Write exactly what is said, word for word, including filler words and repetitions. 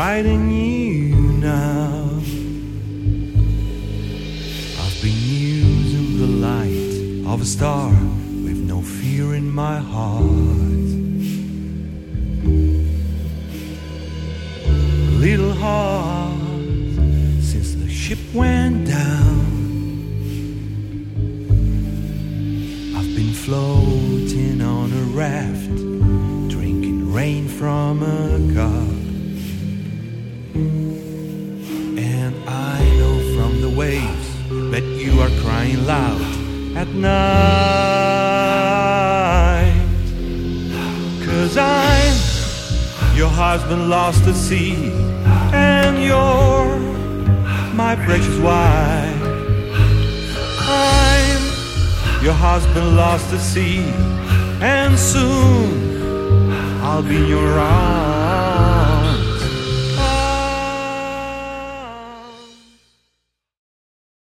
guiding you now. I've been using the light of a star with no fear in my heart. Little heart, since the ship went down, I've been floating on a raft, drinking rain from a cup. And I know from the waves that you are crying loud at night. 'Cause I'm your husband lost at sea, and you're my precious wife. I'm your husband lost at sea, and soon I'll be in your arms.